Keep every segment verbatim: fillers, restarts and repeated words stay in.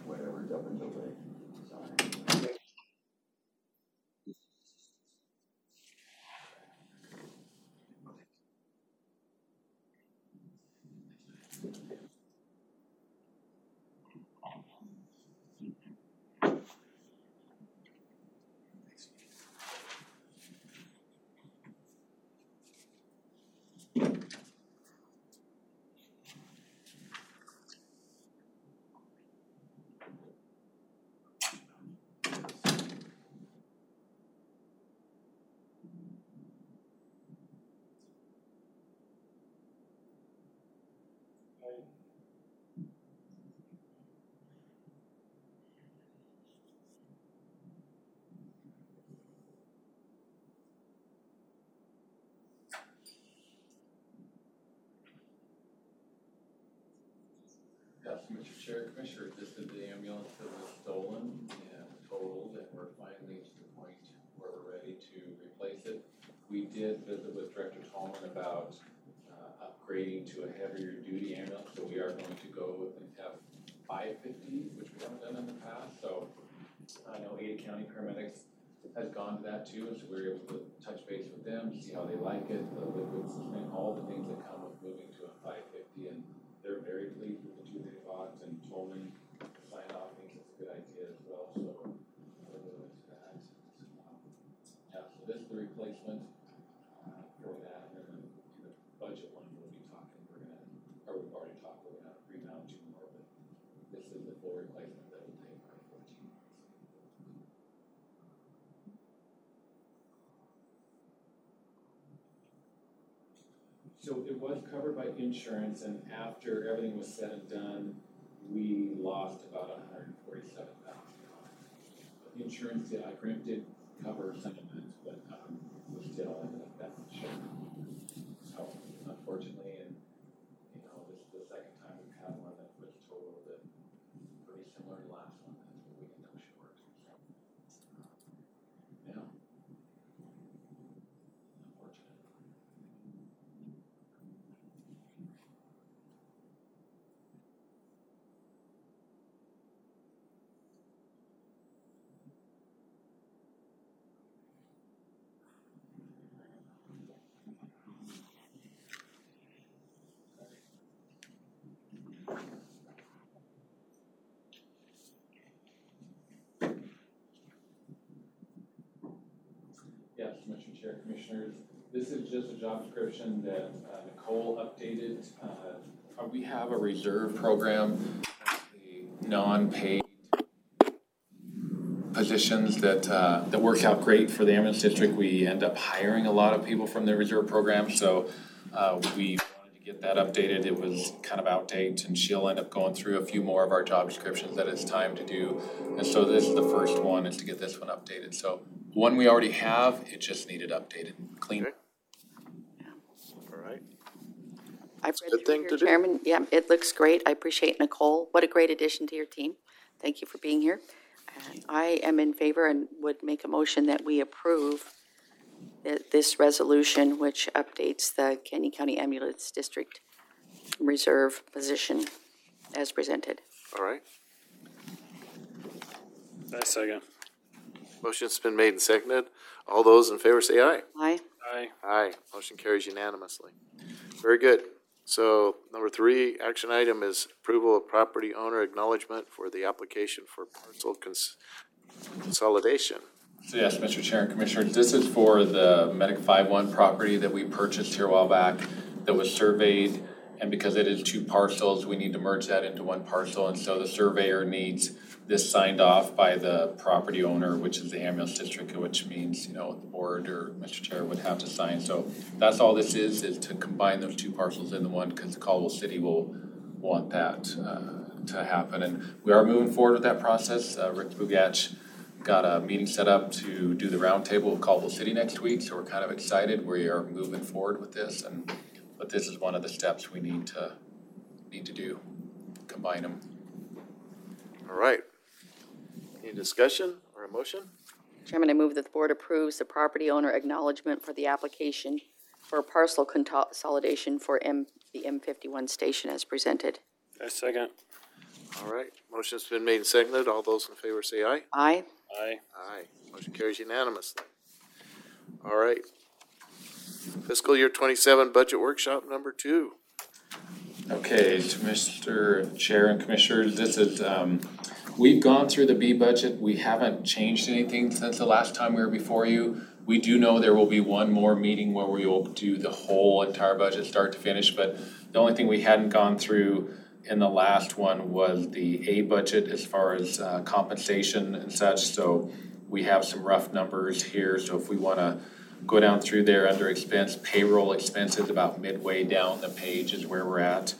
whatever's up in the way. Sorry. Yes, Mister Chair, Commissioner, this is the ambulance that was stolen and totaled, and we're finally to the point where we're ready to replace it. We did visit with Director Tolman about uh, upgrading to a heavier duty ambulance, so we are going to go with an F five fifty, which we haven't done in the past. So I know Ada County Paramedics has gone to that too, so we were able to touch base with them, see how they like it, the liquid suspension, all the things that come with moving to a five fifty, and they're very pleased with the two they bought, and Tolman signed off, thinks it's a good idea as well, so we'll go into that. Um, yeah, so this is the replacement uh, for that, and then in the budget one, we'll be talking, we're gonna, or we've already talked, we're gonna remount two more, but this is the full replacement that will take about fourteen months. So it was covered by insurance, and after everything was said and done, we lost about one hundred forty-seven thousand dollars. The insurance, yeah, grant did cover some of it, but um, we still ended up that much. So unfortunately, and you know, this is the second time we've had one that was totaled and pretty similar to the last one that we ended up short. So, yeah, unfortunate. Yes, Mister Chair, Commissioners, this is just a job description that uh, Nicole updated. Uh, we have a reserve program, the non-paid positions that uh, that work out great for the ambulance district. We end up hiring a lot of people from the reserve program, so uh, we wanted to get that updated. It was kind of outdated, and she'll end up going through a few more of our job descriptions that it's time to do. And so this is the first one, is to get this one updated. So one we already have, it just needed updated, clean. Okay. All right. I've It's a read good through thing your to do. Chairman. Yeah, it looks great. I appreciate Nicole. What a great addition to your team. Thank you for being here. And I am in favor and would make a motion that we approve th- this resolution, which updates the Canyon County Ambulance District Reserve position as presented. All right. I second. Motion's been made and seconded. All those in favor say aye. Aye. Aye. Aye. Motion carries unanimously. Very good. So number three, action item is approval of property owner acknowledgement for the application for parcel cons- consolidation. So yes, Mister Chair and Commissioners, this is for the Medic five one property that we purchased here a while back that was surveyed, and because it is two parcels, we need to merge that into one parcel, and so the surveyor needs this signed off by the property owner, which is the ambulance district, which means, you know, the board or Mister Chair would have to sign. So that's all this is, is to combine those two parcels into one, because Caldwell City will want that uh, to happen. And we are moving forward with that process. Uh, Rick Bugach got a meeting set up to do the roundtable with Caldwell City next week, so we're kind of excited. We are moving forward with this, and but this is one of the steps we need to need to do, combine them. All right. Any discussion or a motion? Chairman, I move that the board approves the property owner acknowledgement for the application for parcel consolidation for M, the M fifty-one station as presented. I second. All right, motion's been made and seconded. All those in favor say aye. Aye. Aye. Aye. Motion carries unanimously. All right. Fiscal year twenty-seven budget workshop number two. Okay, to Mister Chair and Commissioners, this is, um, we've gone through the B budget. We haven't changed anything since the last time we were before you. We do know there will be one more meeting where we will do the whole entire budget, start to finish, but the only thing we hadn't gone through in the last one was the A budget as far as uh, compensation and such. So we have some rough numbers here. So if we want to go down through there under expense, payroll expenses about midway down the page is where we're at.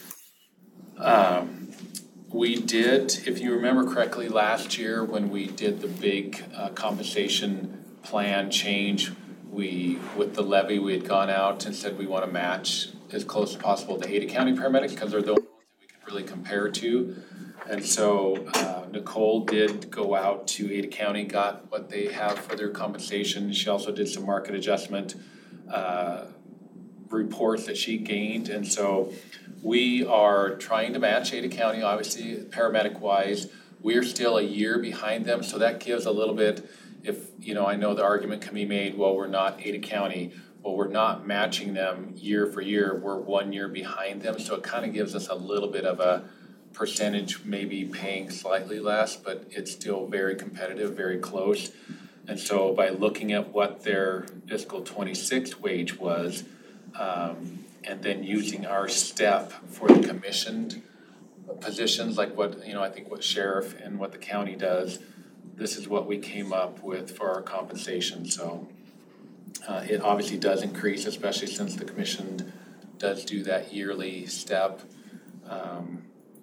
Um, we did, if you remember correctly, last year when we did the big uh, compensation plan change, we, with the levy, we had gone out and said we want to match as close as possible to Ada County paramedics because they're the only ones that we can really compare to. And so uh, Nicole did go out to Ada County, got what they have for their compensation. She also did some market adjustment uh, reports that she gained. And so we are trying to match Ada County, obviously, paramedic-wise. We're still a year behind them, so that gives a little bit, if, you know, I know the argument can be made, well, we're not Ada County. Well, we're not matching them year for year. We're one year behind them, so it kind of gives us a little bit of a percentage, maybe paying slightly less, but it's still very competitive, very close. And so by looking at what their fiscal twenty-six wage was, um, and then using our step for the commissioned positions, like what, you know, I think what sheriff and what the county does, this is what we came up with for our compensation. So uh, it obviously does increase, especially since the commission does do that yearly step. Um,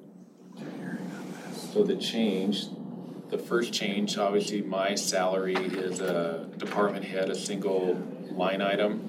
So the change, the first change, obviously my salary is a department head, a single line item.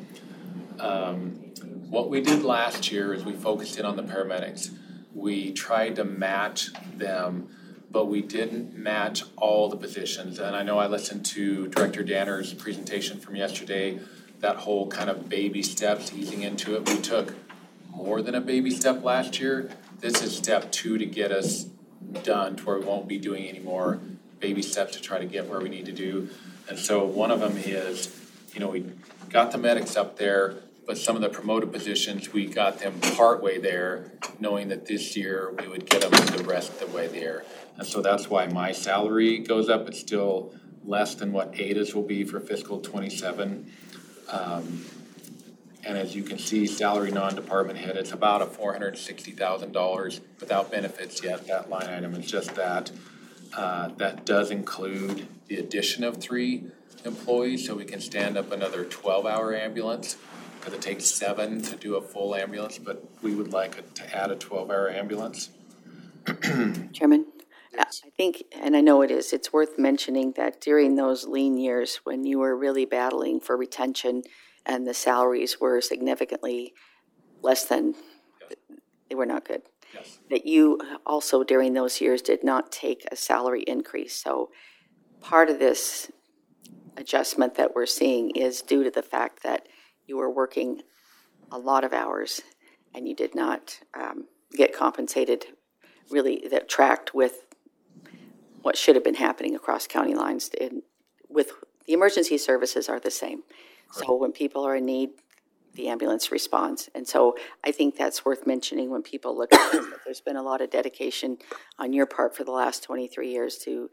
Um, what we did last year is we focused in on the paramedics. We tried to match them, but we didn't match all the positions. And I know I listened to Director Danner's presentation from yesterday, that whole kind of baby steps, easing into it. We took more than a baby step last year. This is step two to get us done to where we won't be doing any more baby steps to try to get where we need to do. And so one of them is, you know, we got the medics up there, but some of the promoted positions, we got them partway there, knowing that this year we would get them the rest of the way there. And so that's why my salary goes up. It's still less than what Ada's will be for fiscal twenty-seven. Um, And as you can see, salary non-department head, it's about a four hundred sixty thousand dollars without benefits yet. That line item is just that. Uh, that does include the addition of three employees, so we can stand up another twelve-hour ambulance, because it takes seven to do a full ambulance, but we would like it to add a twelve-hour ambulance. Chairman? Yes. I think, and I know it is, it's worth mentioning that during those lean years when you were really battling for retention and the salaries were significantly less than, Yes. they were not good. Yes. That you also during those years did not take a salary increase. So part of this adjustment that we're seeing is due to the fact that you were working a lot of hours and you did not um, get compensated really that tracked with what should have been happening across county lines. In, with the emergency services are the same. Correct. So when people are in need, the ambulance responds. And so I think that's worth mentioning when people look at this, that there's been a lot of dedication on your part for the last twenty-three years to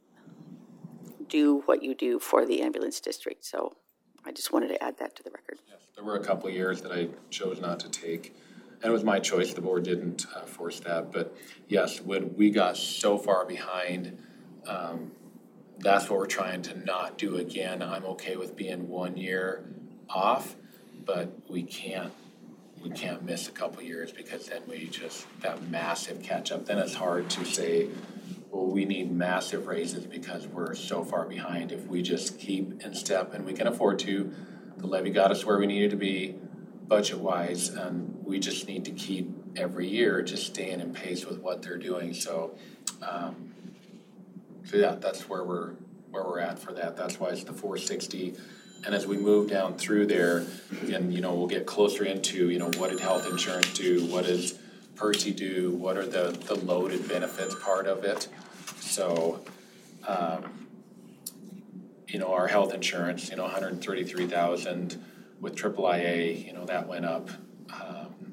do what you do for the ambulance district. So I just wanted to add that to the record. Yes, there were a couple of years that I chose not to take, and it was my choice. The board didn't uh, force that. But yes, when we got so far behind, um, that's what we're trying to not do again. I'm okay with being one year off, but we can't we can't miss a couple years, because then we just, that massive catch up. Then it's hard to say, well, we need massive raises because we're so far behind. If we just keep in step, and we can afford to, the levy got us where we needed to be budget-wise, and we just need to keep every year just staying in pace with what they're doing. So, um, so yeah, that's where we're where we're at for that. That's why it's the four sixty. And as we move down through there, again, you know, we'll get closer into, you know, what did health insurance do? What does Percy do, what are the, the loaded benefits part of it. So, um, you know, our health insurance, you know, one hundred thirty-three thousand with triple I A, you know, that went up. Um,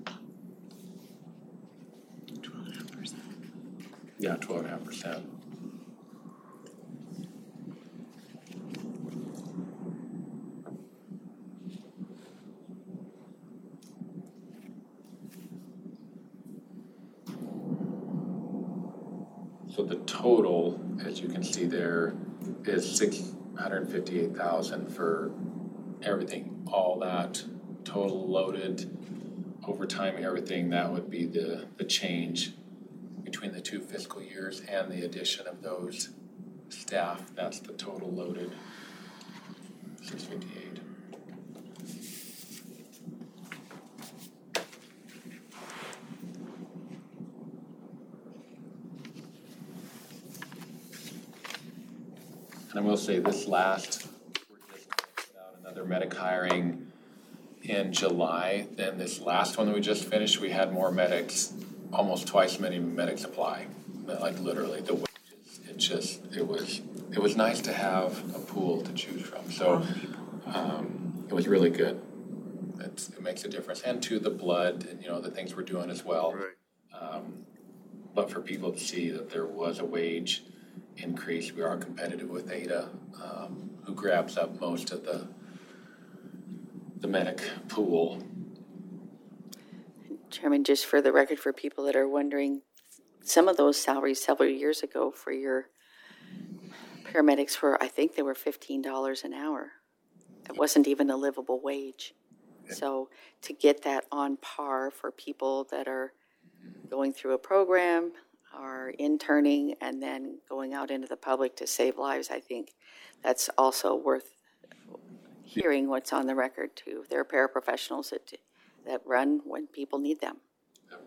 twelve and a half percent. yeah, twelve and a half percent. So the total, as you can see there, is six hundred fifty-eight thousand for everything, all that total loaded, overtime, everything. That would be the, the change between the two fiscal years and the addition of those staff. That's the total loaded, six fifty-eight. And I will say this last, we're just gonna put out another medic hiring in July. Then this last one that we just finished, we had more medics, almost twice as many medics apply. Like literally the wages, it just, it was, it was nice to have a pool to choose from. So um, it was really good. It's, it makes a difference. And to the blood and, you know, the things we're doing as well. Right. Um, but for people to see that there was a wage increase, we are competitive with Ada, um, who grabs up most of the the medic pool. Chairman, just for the record, for people that are wondering, some of those salaries several years ago for your paramedics were, I think they were fifteen dollars an hour. It wasn't even a livable wage. So to get that on par for people that are going through a program, are interning, and then going out into the public to save lives, I think that's also worth hearing what's on the record too. There are paraprofessionals that, that run when people need them. Yep.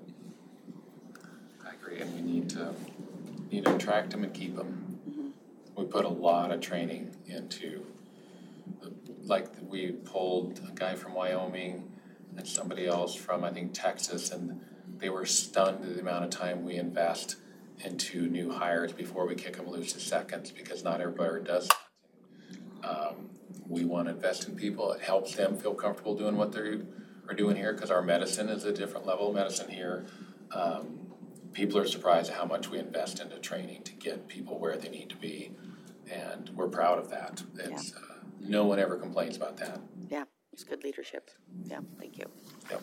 I agree, and we need to need to attract them and keep them. Mm-hmm. We put a lot of training into, like we pulled a guy from Wyoming and somebody else from, I think, Texas, and they were stunned at the amount of time we invest into new hires before we kick them loose to seconds, because not everybody does that. Um, we want to invest in people. It helps them feel comfortable doing what they are doing here, because our medicine is a different level of medicine here. Um, people are surprised at how much we invest into training to get people where they need to be, and we're proud of that. It's, yeah. uh, no one ever complains about that. Yeah, it's good leadership. Yeah, thank you. Yep.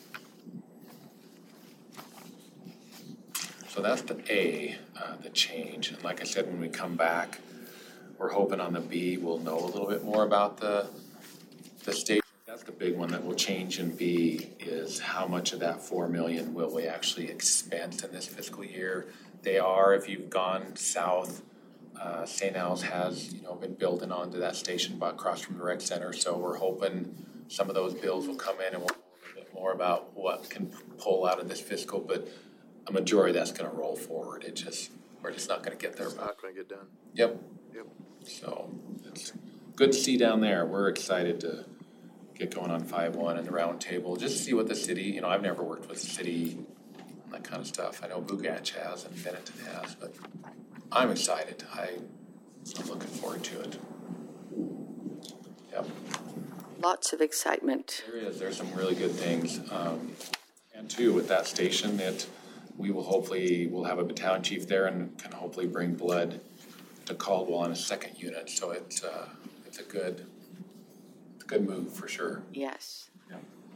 So that's the A, uh, the change. And like I said, when we come back, we're hoping on the B, we'll know a little bit more about the the state. That's the big one that will change in B, is how much of that four million will we actually expense in this fiscal year. They are, if you've gone south, uh, Saint Al's has, you know, been building onto that station across from the rec center. So we're hoping some of those bills will come in, and we'll know a little bit more about what can pull out of this fiscal. But a majority of that's going to roll forward. It just, we're just not going to get there. It's not going to get done. Yep. Yep. So it's good to see down there. We're excited to get going on five one and the round table, just to see what the city, you know, I've never worked with the city and that kind of stuff. I know Bugach has and Benetton has, but I'm excited. I, I'm looking forward to it. Yep. Lots of excitement. There is. There's some really good things. Um, and too, with that station, it, we will hopefully, we'll have a battalion chief there and can hopefully bring blood to Caldwell on a second unit. So it's, uh, it's a good, it's a good move for sure. Yes. Yeah.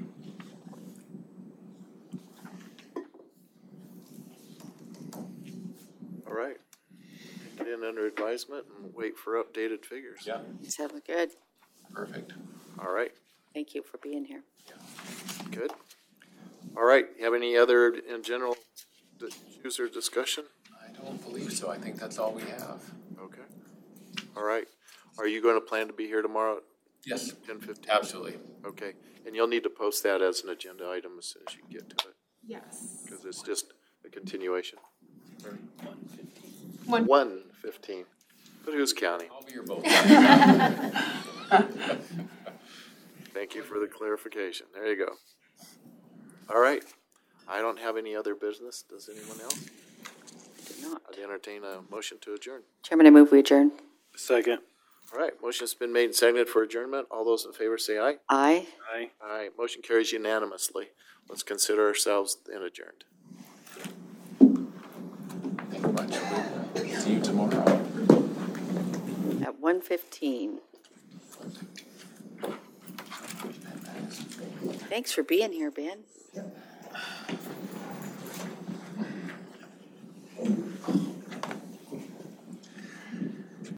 All right. Get in under advisement and wait for updated figures. Yeah. Sounds good. Perfect. All right. Thank you for being here. Good. All right. You have any other in general issues or discussion? I don't believe so. I think that's all we have. Okay. All right. Are you going to plan to be here tomorrow at Yes. ten fifteen? Absolutely. Okay. And you'll need to post that as an agenda item as soon as you get to it, Yes. because it's just a continuation. One. One fifteen. But who's counting? I'll be here both. Thank you for the clarification. There you go. All right. I don't have any other business. Does anyone else? Do not. I'd entertain a motion to adjourn. Chairman, I move we adjourn. Second. All right, motion's been made and seconded for adjournment. All those in favor say aye. Aye. Aye. Aye, motion carries unanimously. Let's consider ourselves then adjourned. Thank you much. See you tomorrow. At one fifteen. Thanks for being here, Ben.